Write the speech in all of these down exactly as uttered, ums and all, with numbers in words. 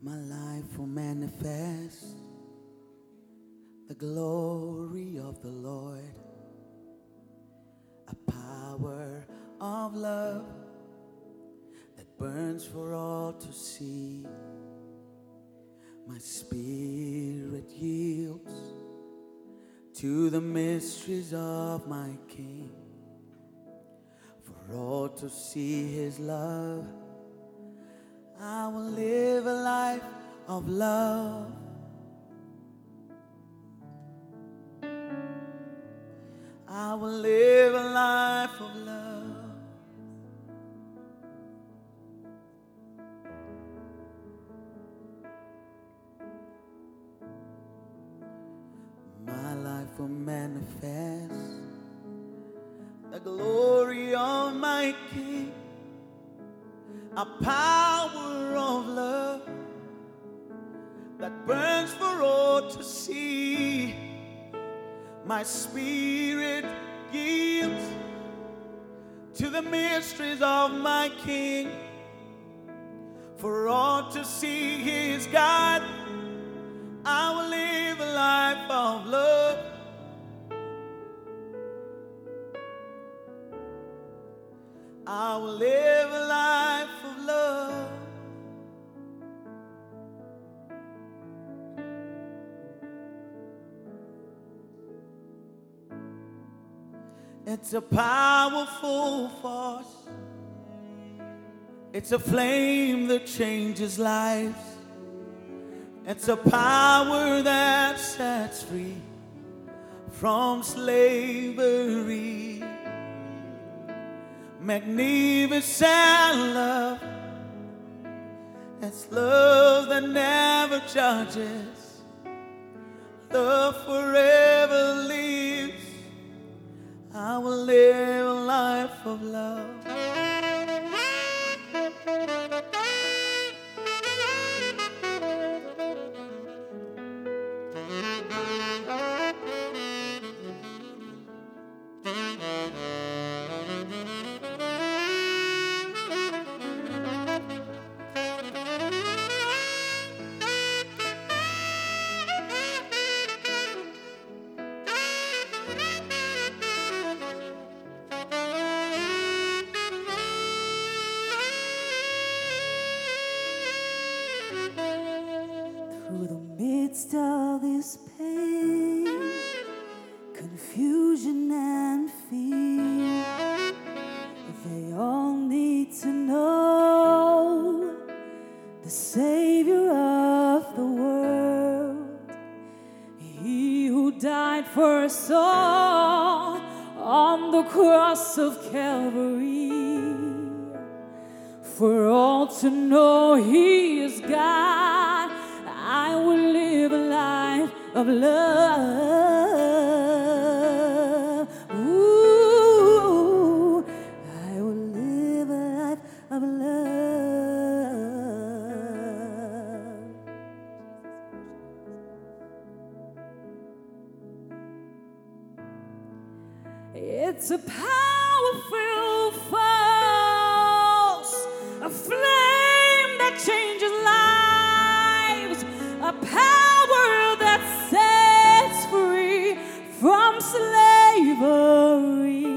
My life will manifest the glory of the Lord, a power of love that burns for all to see. My spirit yields to the mysteries of my King, for all to see His love. I will live a life of love. I will live a life of love. My life will manifest the glory of my King, a power of love that burns for all to see. My spirit yields to the mysteries of my King, for all to see His God. I will live a life of love. I will live a life of love. It's a powerful force. It's a flame that changes lives. It's a power that sets free from slavery. Magnificent love. It's love that never judges. Love forever lives. I will live a life of love. Through the midst of this pain, confusion and fear, they all need to know the Savior of the world, He who died for us all on the cross of Calvary, for all to know He is God. I will live a life of love. Ooh, I will live a life of love. It's a powerful force, a flame that changes lives, a power that sets free from slavery.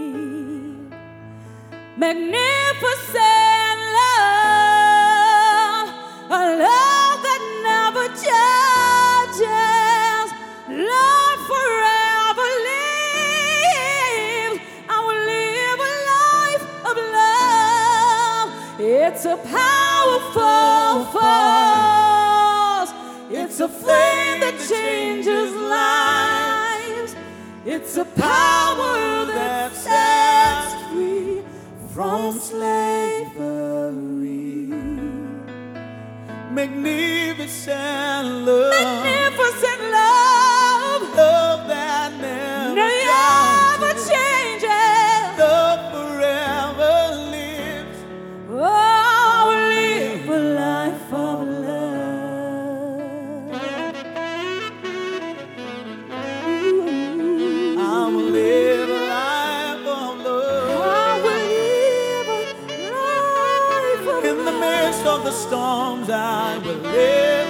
Magnificent love, a love that never judges, love forever lives. I will live a life of love. It's a powerful force. It's a flame that changes lives. It's a power that sets free from slavery. Magnificent love. Magnificent love. Love that never, Never changes. changes. Love forever lives. Oh, live a life of love. Ooh. I will live a life of love. I will live a life of In the midst of the storms, I will live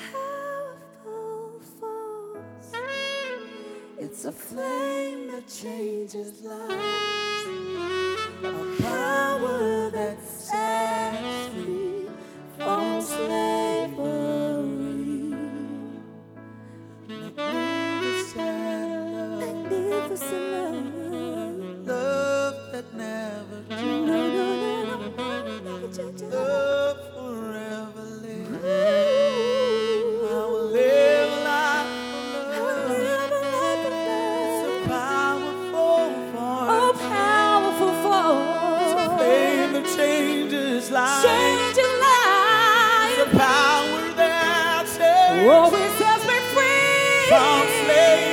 powerful force. It's a flame that changes lives, a power that sets free from slavery. Magnificent love, love that never no, no, no, no, no, never changes. love forever live. I will live a life I will of live love. a life of It's a love. powerful Oh, force. powerful It's a force, flame that changes lives. change your It's life. a power that sets Oh, it sets me free from slavery.